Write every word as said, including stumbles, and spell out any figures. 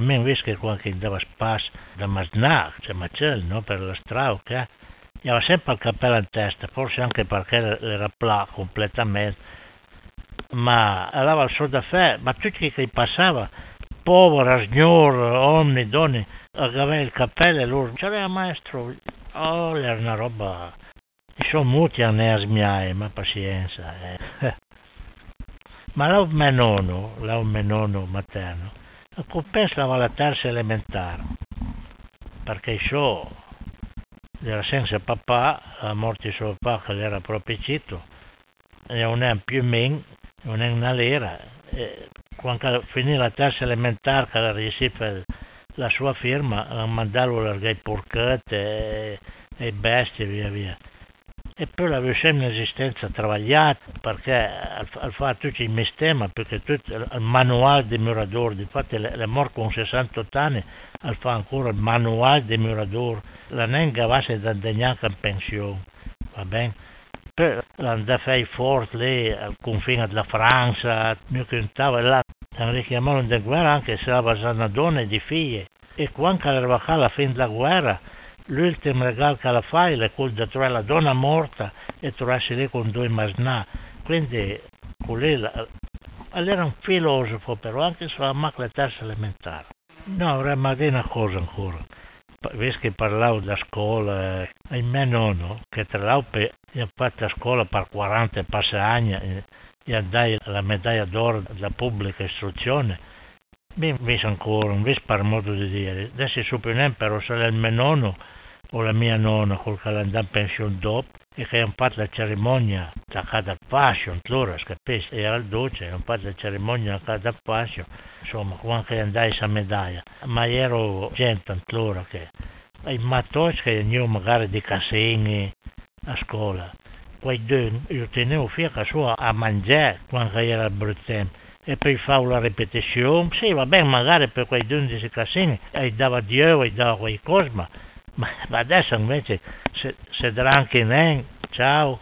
mi visto che quando andava spas da Masnà, cioè Macel, no? Per la strada, che aveva sempre il cappello in testa, forse anche perché era pla completamente, ma aveva il suo da fare, ma tutti che passava, povera signora, uomini, donne, aveva il cappello e loro, c'era il maestro, oh, era una roba, mi sono muti a ne smiai, ma pazienza. Eh. Ma là mio nonno, là mio nonno materno, pensava alla terza elementare, perché so, era senza papà, a morte suo papà che era proprio cito, e non è più men, non è una lira, e quando finì la terza elementare che era riuscita la sua firma, a mandarlo le porchette e, e bestie via via. E poi avevo sempre un'esistenza travagliata perché al, al fare tutti i mistemi, perché tutto il manuale di muratore, infatti è morto con sessantotto anni, al fa ancora il manuale di muratore, la nenga va se da neanche in pensione, va bene? Poi andava a fare forte lì al confine della Francia, mi cantava là, hanno richiamato in guerra anche se aveva una donna e di figlie, e quando era alla fine della guerra, l'ultimo regalo che la fai è quello di trovare la donna morta e trovarsi lì con due masnà. Quindi, lei era un filosofo, però anche sulla macchina terza elementare. No, avrei mai detto una cosa ancora. Visto che parlavo della scuola, e mio nonno, che tra l'altro ha fatto a scuola per quaranta passi anni, e andai la medaglia d'oro della pubblica istruzione, mi visto ancora, un visto per modo di dire. Adesso supponiamo però se è il mio nonno o la mia nonna, col che è andato in pensione dopo, e che hanno fatto la cerimonia da cada fashion, loro, capisci? E al duce hanno fatto la cerimonia da cada fashion, insomma, quando andai questa medaglia. Ma ero gente loro che, i mattoni che io magari di Cassini a scuola, quei due, io tenevo fino a sua a mangiare quando era il brutto tempo. E poi favo la ripetizione, sì va bene magari per quei dodici Cassini, e dava Dio e dava qualcosa, ma ma adesso invece se, se darà anche in ciao.